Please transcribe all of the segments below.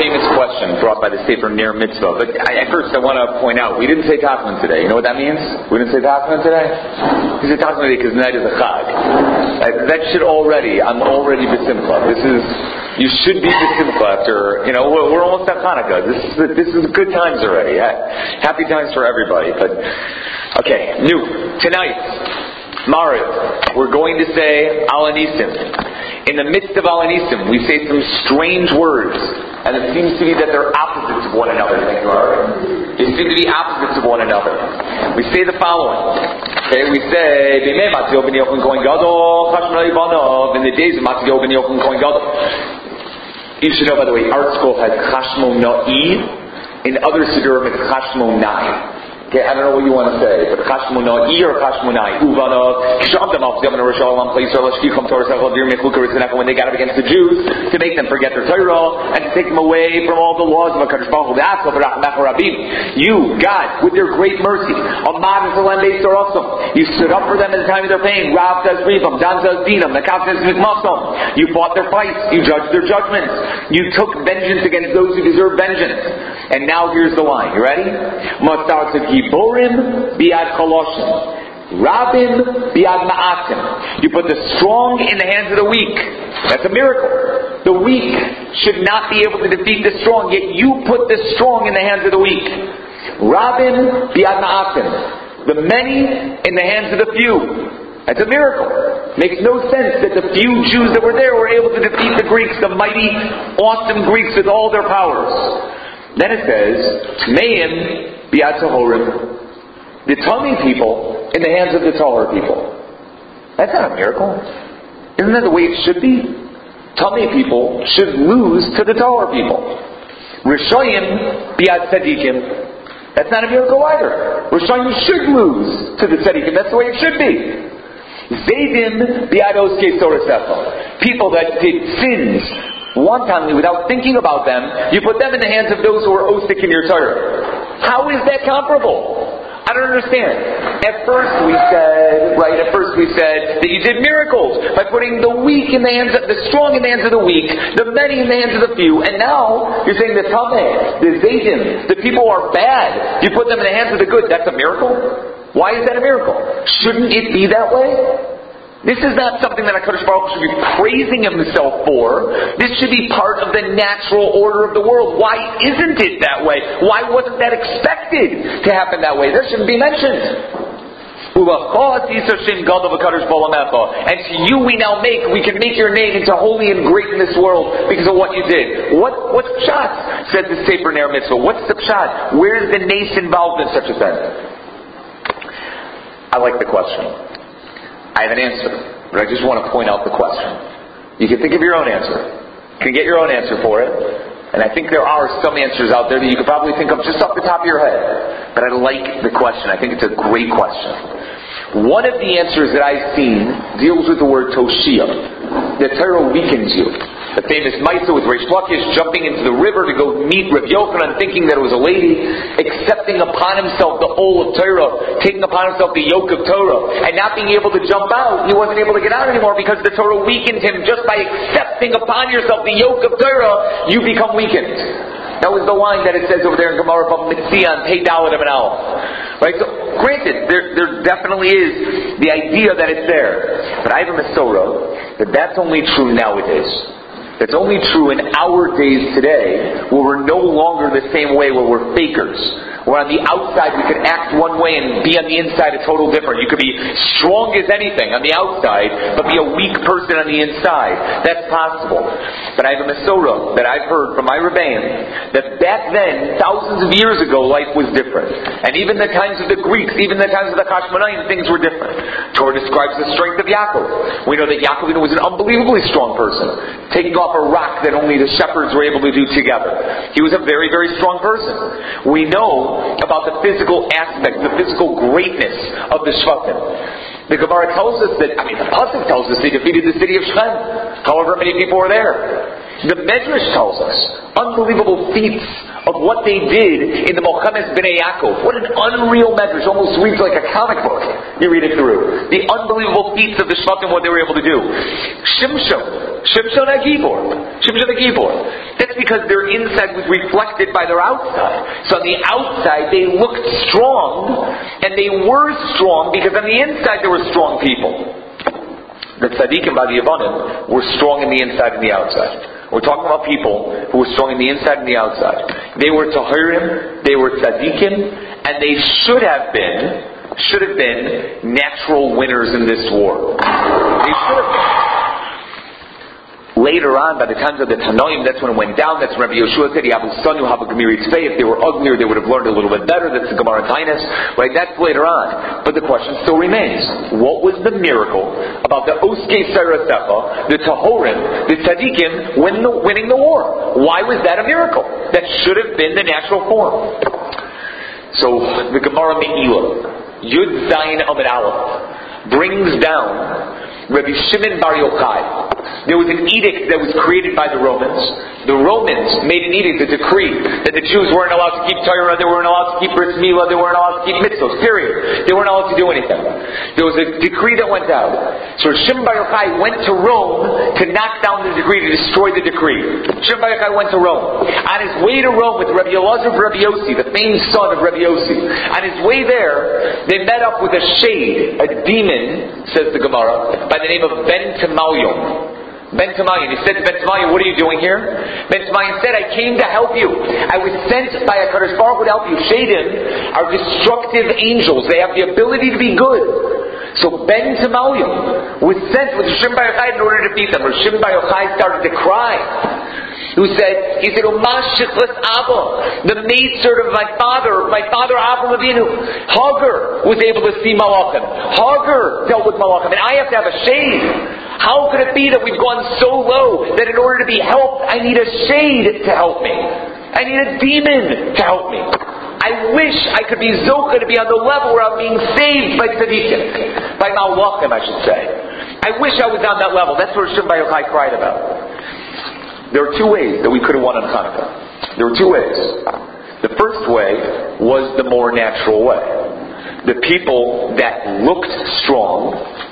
famous question brought by the Sefer Ner Mitzvah. But first I want to point out, we didn't say Tachman today. You know what that means? We didn't say Tachman today? We said Tachman today because tonight is a Chag. That should already, I'm already B'Simcha. You should be B'Simcha after, we're almost at Hanukkah. This is good times already. Happy times for everybody. But, okay, tonight, Mariv, we're going to say Al Anisim. In the midst of Al Anisim, we say some strange words, and it seems to be that they're opposites of one another. Thank you, Ari. They seem to be opposites of one another. We say the following. Okay, we say, in the days of Matziel ben Yochanan Kohen Gadol. You should know, by the way, Art School has Chashmonai. In other Siddurim, it's Chashmonai. Okay, I don't know what you want to say, but Chashmonai or Chashmonai. Uvanov, when they got up against the Jews to make them forget their Torah and to take them away from all the laws of HaKadosh Baruch Hu. You, God, with your great mercy, you stood up for them in the time of their pain. Rav does Rivam, Dan does Dinam, Nakav says Mikmasom. You fought their fights, you judged their judgments, you took vengeance against those who deserve vengeance. And now here's the line. You ready? Giborim biad chaloshim, Rabim biad ma'atim. You put the strong in the hands of the weak. That's a miracle. The weak should not be able to defeat the strong, yet you put the strong in the hands of the weak. Rabim biad ma'atim. The many in the hands of the few. That's a miracle. Makes no sense that the few Jews that were there were able to defeat the Greeks, the mighty, awesome Greeks with all their powers. Then it says, Tmeim biad tahorim. The Tami people in the hands of the Tahor people. That's not a miracle. Isn't that the way it should be? Tami people should lose to the Tahor people. Rishayim biad tzadikim. That's not a miracle either. Rishayim should lose to the tzadikim. That's the way it should be. Zaydim biad oskei sorasefa. People that did sins wantonly without thinking about them, you put them in the hands of those who are osik in your Torah. How is that comparable? I don't understand. At first we said that you did miracles by putting the weak in the hands of the strong in the hands of the weak, the many in the hands of the few, and now you're saying the Tameh, the Zaydim, the people are bad. You put them in the hands of the good. That's a miracle? Why is that a miracle? Shouldn't it be that way? This is not something that HaKadosh Baruch Hu should be praising himself for. This should be part of the natural order of the world. Why isn't it that way? Why wasn't that expected to happen that way? That shouldn't be mentioned. And to you we can make your name into holy and great in this world because of what you did. What's pshat? Said the Sefer Ner Mitzvah. What's the pshat? Where's the nace involved in such a thing? I like the question. I have an answer, but I just want to point out the question. You can think of your own answer. You can get your own answer for it. And I think there are some answers out there that you could probably think of just off the top of your head. But I like the question. I think it's a great question. One of the answers that I've seen deals with the word Toshia. The Torah weakens you. The famous Maisa with Reish Lakish jumping into the river to go meet Rav Yochanan, thinking that it was a lady, accepting upon himself the whole of Torah, taking upon himself the yoke of Torah, and not being able to jump out. He wasn't able to get out anymore because the Torah weakened him. Just by accepting upon yourself the yoke of Torah, you become weakened. That was the line that it says over there in Gemara about Mitzian, Pei Dalet and Aleph. Right? So, granted, there definitely is the idea that it's there. But I have a Masorah that that's only true nowadays. That's only true in our days today, where we're no longer the same way, where we're fakers. Where on the outside we could act one way and be on the inside a total different. You could be strong as anything on the outside, but be a weak person on the inside. That's possible. But I have a Masorah that I've heard from my Rebbeim that back then, thousands of years ago, life was different. And even the times of the Greeks, even the times of the Chashmonaim, things were different. Torah describes the strength of Yaakov. We know that Yaakov was an unbelievably strong person, taking off a rock that only the shepherds were able to do together. He was a very, very strong person. We know about the physical aspect, the physical greatness of the Shvatim. The Gemara tells us that, the Pasuk tells us they defeated the city of Shechem. However many people were there. The Medrash tells us unbelievable feats of what they did in the Mochames Bnei Yaakov. What an unreal measure. It almost reads like a comic book. You read it through. The unbelievable feats of the Shvatim, what they were able to do. Shimshon HaGibor. That's because their inside was reflected by their outside. So on the outside, they looked strong, and they were strong because on the inside there were strong people. The tzaddikim by the Yavanim were strong in the inside and the outside. We're talking about people who were strong in the inside and the outside. They were tahirim, they were tzaddikim, and they should have been natural winners in this war. They should have been. Later on, by the times of the Tanoim, that's when it went down. That's when Rabbi Yeshua said, if they were uglier, they would have learned a little bit better. That's the Gemara Tainus. Right? That's later on. But the question still remains. What was the miracle about the Oskei Sarasefa, the Tahorim, the Tzadikim winning the war? Why was that a miracle? That should have been the natural form. So, the Gemara Me'ilah, Yud Zayin Amid Aleph, brings down Rabbi Shimon Bar Yochai. There was an edict that was created by the Romans. The Romans made an edict, a decree, that the Jews weren't allowed to keep Torah, they weren't allowed to keep Bris Milah, they weren't allowed to keep mitzvos, period. They weren't allowed to do anything. There was a decree that went out. So Shimon Bar Yochai went to Rome to knock down the decree, to destroy the decree. Shimon Bar Yochai went to Rome. On his way to Rome with Rabbi Elazar of Rabbi Yossi, the famed son of Rabbi Yossi, on his way there, they met up with a shade, a demon, says the Gemara, by the name of Ben Tamayon. Ben Tamayon. He said to Ben Tamayon, what are you doing here? Ben Tamayon said, I came to help you. I was sent by a Kadosh Baruch Hu to help you. Shadim are destructive angels. They have the ability to be good. So Ben Tamayon was sent with Shimon Bar Yochai in order to beat them. Shimon Bar Yochai started to cry. He said, Umashiklas Abba, the maidservant of my father Avraham Avinu. Hagar was able to see Malachim. Hagar dealt with Malachim, and I have to have a shade. How could it be that we've gone so low that in order to be helped, I need a shade to help me? I need a demon to help me. I wish I could be Zocha to be on the level where I'm being saved by tzaddikim, by Malachim, I should say. I wish I was on that level. That's what Shimon Bar Yochai cried about. There are two ways that we could have won on Hanukkah. There were two ways. The first way was the more natural way. The people that looked strong,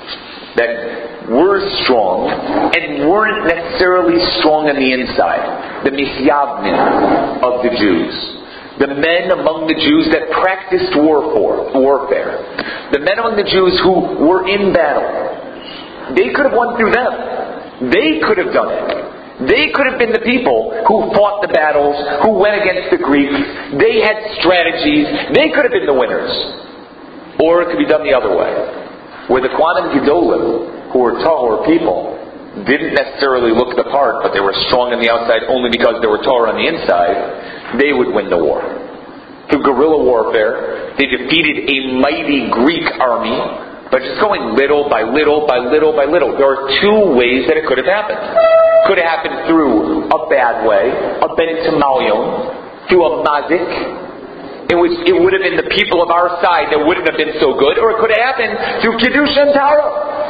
that were strong, and weren't necessarily strong on the inside. The misyavnim of the Jews. The men among the Jews that practiced warfare. The men among the Jews who were in battle. They could have won through them. They could have done it. They could have been the people who fought the battles, who went against the Greeks. They had strategies. They could have been the winners. Or it could be done the other way. Where the Kohanim Gedolim, who were Tahor people, didn't necessarily look the part, but they were strong on the outside only because they were Torah on the inside, they would win the war. Through guerrilla warfare, they defeated a mighty Greek army, but just going little by little by little by little. There are two ways that it could have happened. Could have happened through a bad way, a Ben Tamayon, through a mazik, in which it would have been the people of our side that wouldn't have been so good, or it could have happened through Kiddush and Tara.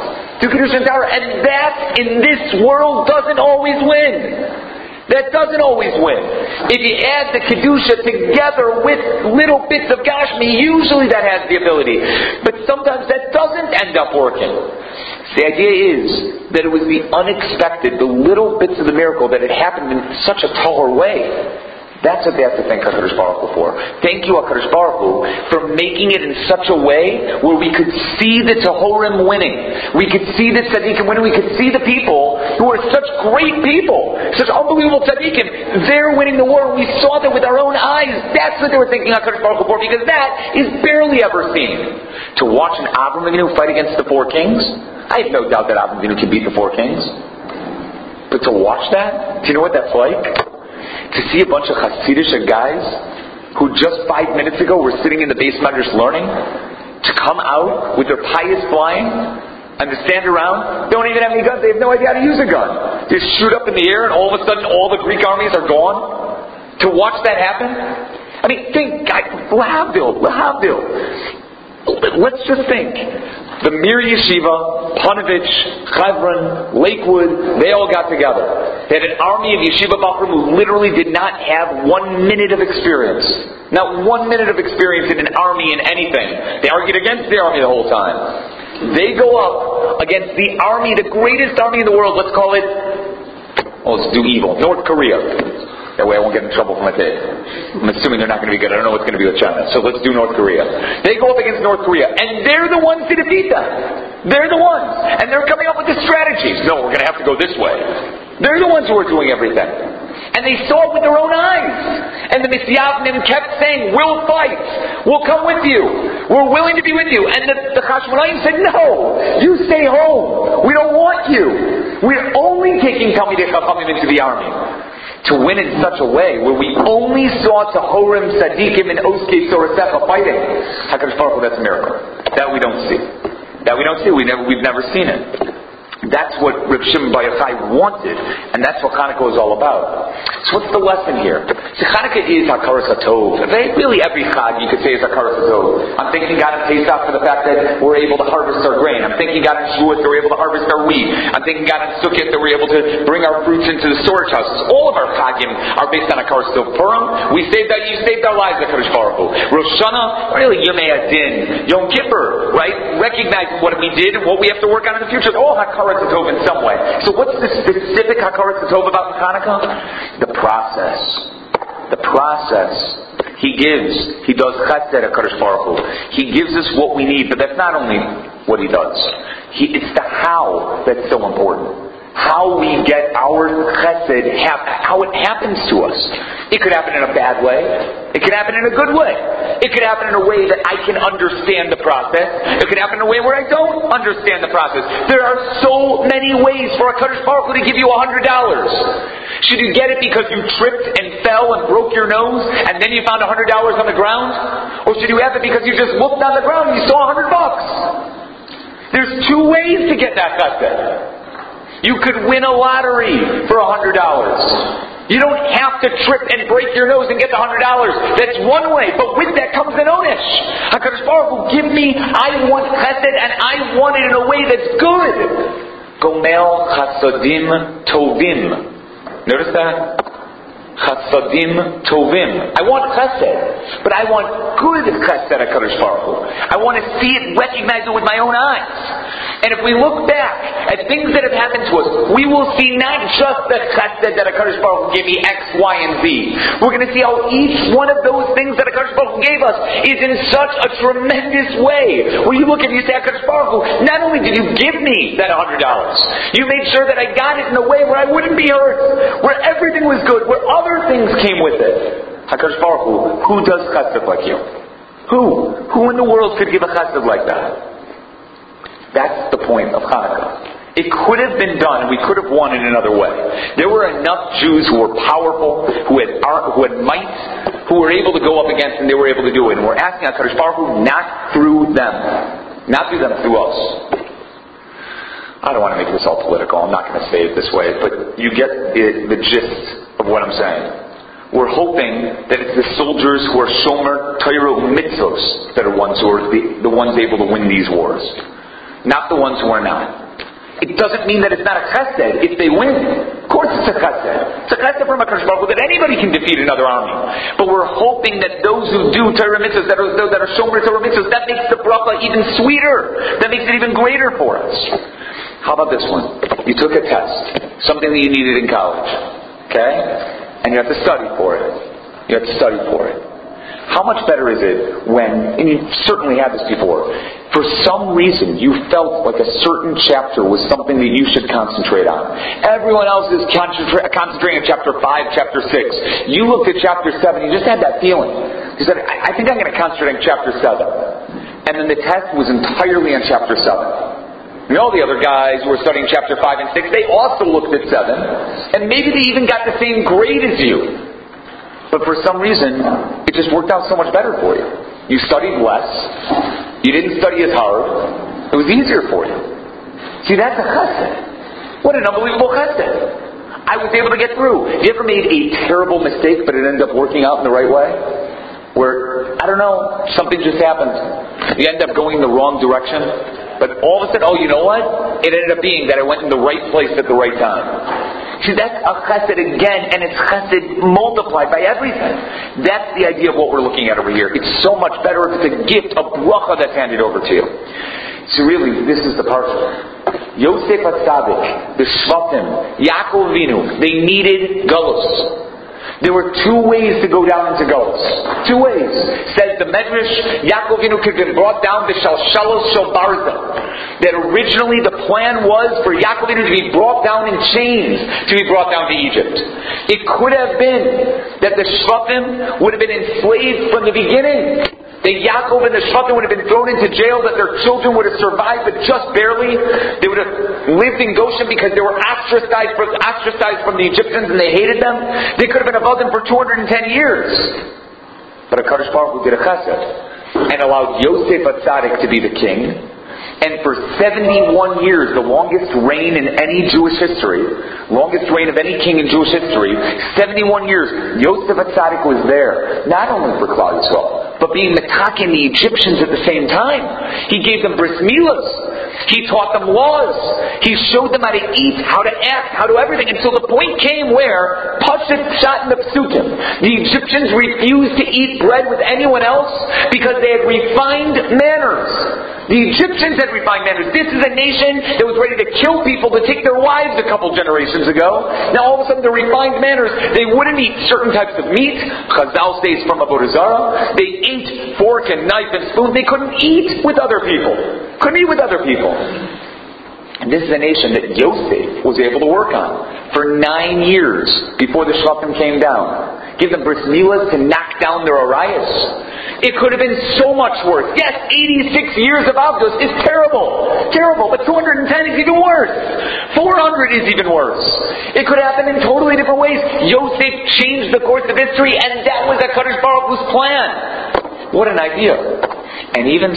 And that, in this world, doesn't always win. That doesn't always win. If you add the Kedusha together with little bits of Gashmi, usually that has the ability. But sometimes that doesn't end up working. The idea is that it was the unexpected, the little bits of the miracle that had happened in such a taller way. That's what they have to thank HaKadosh Baruch Hu for. Thank you, HaKadosh Baruch Hu, for making it in such a way where we could see the Tahorim winning. We could see the Tzaddikim winning. We could see the people who are such great people, such unbelievable Tzaddikim. They're winning the war. We saw that with our own eyes. That's what they were thanking HaKadosh Baruch Hu for, because that is barely ever seen. To watch an Avraham Avinu fight against the four kings, I have no doubt that Avraham Avinu can beat the four kings. But to watch that, do you know what that's like? To see a bunch of Hasidic guys who just 5 minutes ago were sitting in the basement just learning, to come out with their pious blind and to stand around, they don't even have any guns, they have no idea how to use a gun. They just shoot up in the air and all of a sudden all the Greek armies are gone. To watch that happen? I mean, think, lahavdil. Let's just think. The Mir Yeshiva, Panovich, Chevron, Lakewood, they all got together. They had an army of Yeshiva Bachrim who literally did not have 1 minute of experience. Not 1 minute of experience in an army in anything. They argued against the army the whole time. They go up against the army, the greatest army in the world, let's call it, let's do evil, North Korea. That way I won't get in trouble for my day. I'm assuming they're not going to be good. I don't know what's going to be with China. So let's do North Korea. They go up against North Korea, and they're the ones to defeat them. They're the ones. And they're coming up with the strategies. No, we're going to have to go this way. They're the ones who are doing everything. And they saw it with their own eyes. And the Misyavnim kept saying, we'll fight. We'll come with you. We're willing to be with you. And the Chashmonaim said, no, you stay home. We don't want you. We're only taking Talmidei Chachamim into the army. To win in such a way where we only saw Tahorim, Tzadikim, and Oskei Sorasecha fighting. HaKadosh Baruch Hu, that's a miracle. That we don't see. We've never seen it. That's what Reb Shimon Bar Yochai wanted, and that's what Hanukkah is all about. So what's the lesson here? So Hanukkah is Hakaras HaTov. Really every Chag you could say is Hakaras HaTov. I'm thanking God in Pesach for the fact that we're able to harvest our grain. I'm thanking God in Shavuot that we're able to harvest our wheat. I'm thanking God in Sukkot that we're able to bring our fruits into the storage houses. All of our Chagim are based on Hakaras HaTov. Purim, you saved our lives, HaKadosh Baruch Hu. Rosh Hashanah, really Yomei Adin. Yom Kippur, right? Recognizing what we did and what we have to work on in the future. It's all Hakaras HaTov in some way. So what's the specific Hakaras HaTov about Hanukkah? The process. The process. He does chesed HaKadosh Baruch Hu. He gives us what we need, but that's not only what He does. It's the how that's so important. How we get our chesed, how it happens to us. It could happen in a bad way. It could happen in a good way. It could happen in a way that I can understand the process. It could happen in a way where I don't understand the process. There are so many ways for HaKadosh Baruch Hu to give you $100. Should you get it because you tripped and fell and broke your nose and then you found $100 on the ground? Or should you have it because you just looked on the ground and you saw $100? There's 2 ways to get that chesed. You could win a lottery for $100. You don't have to trip and break your nose and get the $100. That's one way, but with that comes an onesh. HaKadosh Baruch Hu, give me, I want chesed, and I want it in a way that's good. Gomel chasadim tovim. Notice that? Chasadim tovim. I want chesed, but I want good chesed HaKadosh Baruch Hu. I want to see it, recognize it with my own eyes. And if we look back at things that have happened to us, we will see not just the chesed that HaKadosh Baruch Hu gave me X, Y, and Z. We're going to see how each one of those things that HaKadosh Baruch Hu gave us is in such a tremendous way. Where you look and you say, HaKadosh Baruch Hu, not only did you give me that $100, you made sure that I got it in a way where I wouldn't be hurt, where everything was good, where other things came with it. HaKadosh Baruch Hu, who does chesed like you? Who in the world could give a chesed like that? That's the point of Hanukkah. It could have been done, and we could have won in another way. There were enough Jews who were powerful, who had might, who were able to go up against, and they were able to do it. And we're asking HaKadosh Baruch Hu, not through them. Not through them, through us. I don't want to make this all political. I'm not going to say it this way, but you get the gist of what I'm saying. We're hoping that it's the soldiers who are Shomer, Torah, Mitzvos that are ones who are the ones able to win these wars. Not the ones who are not. It doesn't mean that it's not a chesed if they win. Of course it's a chesed. It's a chesed from HaKadosh Baruch Hu that anybody can defeat another army. But we're hoping that those who do Torah mitzvahs, that are Shomer Torah mitzvahs, that makes the bracha even sweeter. That makes it even greater for us. How about this one? You took a test. Something that you needed in college. Okay? And you have to study for it. How much better is it when, and you certainly had this before, for some reason you felt like a certain chapter was something that you should concentrate on. Everyone else is concentrating on chapter 5, chapter 6. You looked at chapter 7, you just had that feeling. You said, I think I'm going to concentrate on chapter 7. And then the test was entirely on chapter 7. And all the other guys who were studying chapter 5 and 6, they also looked at 7. And maybe they even got the same grade as you. But for some reason, it just worked out so much better for you. You studied less. You didn't study as hard. It was easier for you. See, that's a chesed. What an unbelievable chesed. I was able to get through. You ever made a terrible mistake, but it ended up working out in the right way? Where I don't know, something just happened. You end up going in the wrong direction. But all of a sudden, you know what? It ended up being that I went in the right place at the right time. See, that's a chesed again, and it's chesed multiplied by everything. That's the idea of what we're looking at over here. It's so much better if it's a gift, a bracha that's handed over to you. So really, this is the parsha. Yosef HaTzadik, the Shvatim, Yaakov Avinu, they needed galus. There were two ways to go down into galus. Two ways. Says the Medrash, Yaakov Avinu could have been brought down to Shalshalos Shel Barza. That originally the plan was for Yaakov Avinu to be brought down in chains, to be brought down to Egypt. It could have been that the Shvatim would have been enslaved from the beginning. That Yaakov and the Shvatim would have been thrown into jail, that their children would have survived, but just barely. They would have lived in Goshen because they were ostracized from the Egyptians and they hated them. They could have been above them for 210 years. But HaKadosh Baruch Hu did a chesed and allowed Yosef HaTzadik to be the king. And for 71 years, the longest reign in any Jewish history, longest reign of any king in Jewish history, 71 years, Yosef HaTzadik was there, not only for Klal Yisrael, but being metaking the Egyptians at the same time. He gave them bris milas. He taught them laws. He showed them how to eat, how to act, how to everything, until the point came where, Pashat Pshat in the Psukim, the Egyptians refused to eat bread with anyone else because they had refined manners. The Egyptians had refined manners. This is a nation that was ready to kill people to take their wives a couple generations ago. Now all of a sudden, the refined manners, they wouldn't eat certain types of meat. Chazal stays from Avodah Zarah. They ate fork and knife and spoon. They couldn't eat with other people. Couldn't eat with other people. And this is a nation that Yosef was able to work on for 9 years before the Shvatim came down. Give them bris milas to knock down their arayas. It could have been so much worse. Yes, 86 years of Avdos is terrible. Terrible. But 210 is even worse. 400 is even worse. It could happen in totally different ways. Yosef changed the course of history, and that was HaKadosh Baruch Hu's plan. What an idea. And even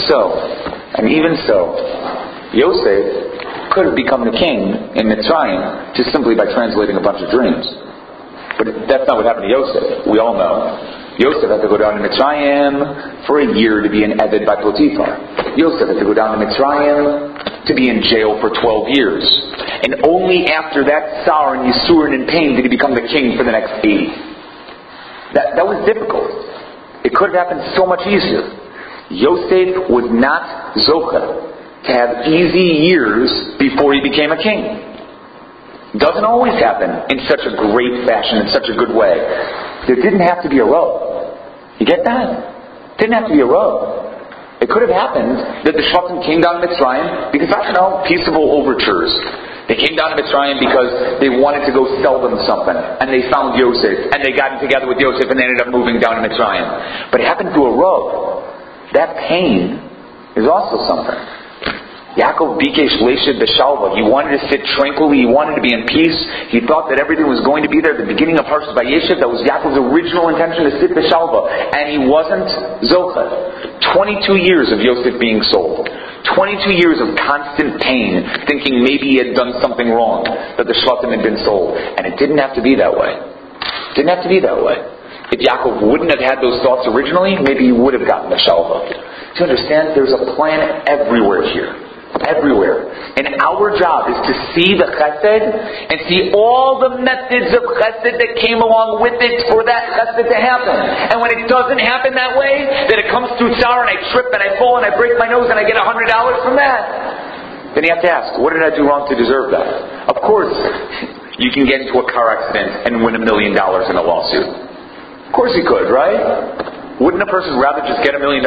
so, Yosef could have become the king in Mitzrayim just simply by translating a bunch of dreams. But that's not what happened to Yosef. We all know. Yosef had to go down to Mitzrayim for a year to be an Eved by Potiphar. Yosef had to go down to Mitzrayim to be in jail for 12 years. And only after that Tsar and Yisurin and pain did he become the king for the next 80. That was difficult. It could have happened so much easier. Yosef was not Zocha to have easy years before he became a king. Doesn't always happen in such a great fashion, in such a good way. There didn't have to be a row. You get that? Didn't have to be a row. It could have happened that the Shvatim came down to Mitzrayim because, peaceable overtures. They came down to Mitzrayim because they wanted to go sell them something. And they found Yosef. And they got together with Yosef and they ended up moving down to Mitzrayim. But it happened through a row. That pain is also something. Yaakov Bikesh Leshed B'Shalva. He wanted to sit tranquilly. He wanted to be in peace. He thought that everything was going to be there at the beginning of Parshas Vayeshev. That was Yaakov's original intention, to sit B'Shalva. And he wasn't Zocha. 22 years of Yosef being sold. 22 years of constant pain, thinking maybe he had done something wrong, that the Shvatim had been sold. And it didn't have to be that way. It didn't have to be that way. If Yaakov wouldn't have had those thoughts originally, maybe he would have gotten the Shalva. To understand, there's a plan everywhere here. Everywhere. And our job is to see the chesed and see all the methods of chesed that came along with it for that chesed to happen. And when it doesn't happen that way, that it comes through tsar and I trip and I fall and I break my nose and I get $100 from that, then you have to ask, what did I do wrong to deserve that? Of course, you can get into a car accident and win $1 million in a lawsuit. Of course you could, right? Wouldn't a person rather just get $1 million?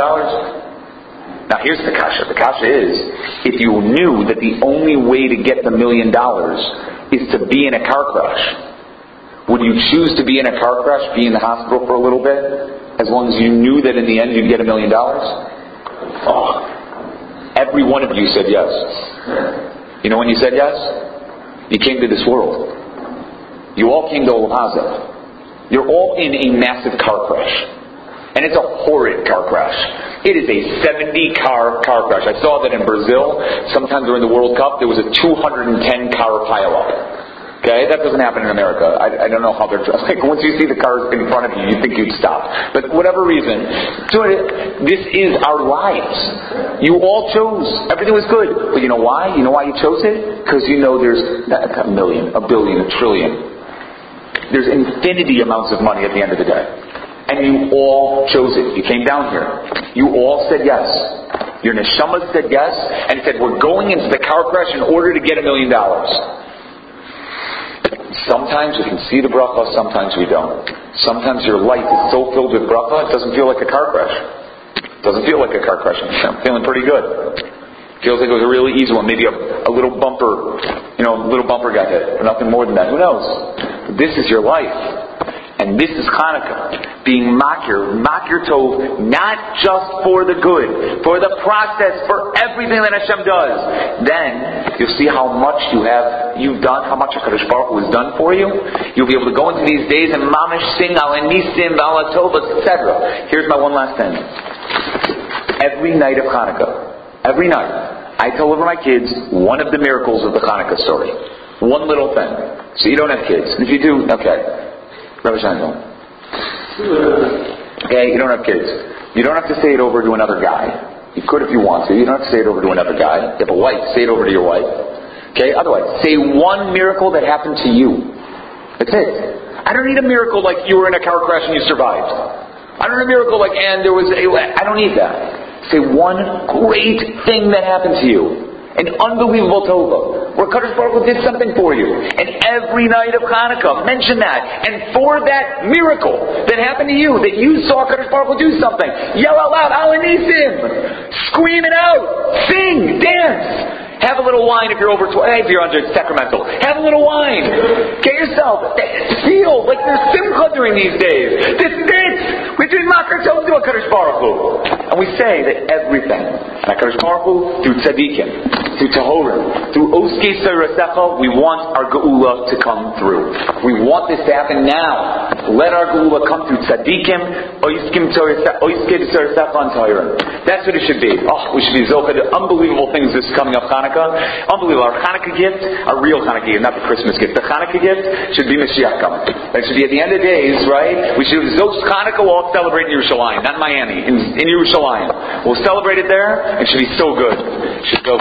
Now here's the kasha. The kasha is, if you knew that the only way to get the $1 million is to be in a car crash, would you choose to be in a car crash, be in the hospital for a little bit, as long as you knew that in the end you'd get $1 million? Oh, every one of you said yes. You know when you said yes? You came to this world. You all came to Olam Hazeh. You're all in a massive car crash. And it's a horrid car crash. It is a 70-car car crash. I saw that in Brazil, sometime during the World Cup, there was a 210-car pileup. Okay, that doesn't happen in America. I don't know how they're dressed. Like, once you see the cars in front of you, you think you'd stop. But whatever reason, this is our lives. You all chose. Everything was good. But you know why? You know why you chose it? Because you know there's a million, a billion, a trillion. There's infinity amounts of money at the end of the day. And you all chose it. You came down here. You all said yes. Your neshama said yes. And said, we're going into the car crash in order to get $1 million. Sometimes we can see the bracha, sometimes we don't. Sometimes your life is so filled with bracha, it doesn't feel like a car crash. It doesn't feel like a car crash. I'm feeling pretty good. Feels like it was a really easy one. Maybe a little bumper, a little bumper got hit. Or nothing more than that. Who knows? But this is your life. And this is Hanukkah. Being makir tov, not just for the good, for the process, for everything that Hashem does. Then, you'll see how much you've done, how much HaKadosh Baruch Hu has done for you. You'll be able to go into these days and mamish sing al nisim, al tov, etc. Here's my one last thing. Every night of Hanukkah, every night, I tell over my kids one of the miracles of the Hanukkah story. One little thing. So you don't have kids. And if you do, okay. Rabbi Shankel. Okay, you don't have kids. You don't have to say it over to another guy. You could if you want to. You don't have to say it over to another guy. You have a wife, say it over to your wife. Okay, otherwise, say one miracle that happened to you. That's it. I don't need a miracle like you were in a car crash and you survived. I don't need a miracle like, I don't need that. Say one great thing that happened to you. An unbelievable tova, where Kadosh Baruch Hu did something for you. And every night of Hanukkah, mention that. And for that miracle that happened to you, that you saw Kadosh Baruch Hu do something, yell out loud, Al Nisim! Scream it out! Sing! Dance! Have a little wine if you're over 12. If you're under Sacramento, have a little wine. Get yourself. Feel like there's simcha during these days. This is it. We're doing makar tov to HaKadosh Baruch Hu. And we say that everything, HaKadosh Baruch Hu, through tzaddikim, through tahorim, through oskei sarasecha, we want our geula to come through. We want this to happen now. Let our geula come through tzaddikim, oskei sarasecha and tahorim. That's what it should be. Oh, we should be zocheh to unbelievable things this coming up Hanukkah. Unbelievable. Our Hanukkah gift, our real Hanukkah gift, not the Christmas gift. The Hanukkah gift should be Mashiach coming. It should be at the end of days, right? We should Zos Hanukkah. We'll all celebrate in Yerushalayim, not in Miami, in Yerushalayim. We'll celebrate it there. It should be so good. It should go